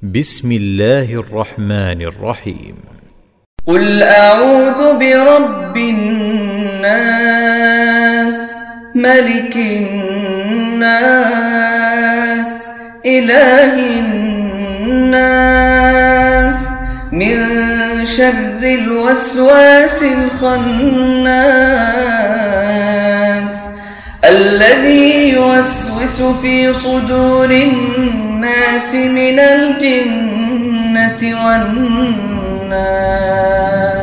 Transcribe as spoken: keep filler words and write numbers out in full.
بسم الله الرحمن الرحيم. قل أعوذ برب الناس ملك الناس إله الناس من شر الوسواس الخناس الذي يوسوس في صدور الناس من الجنة والناس.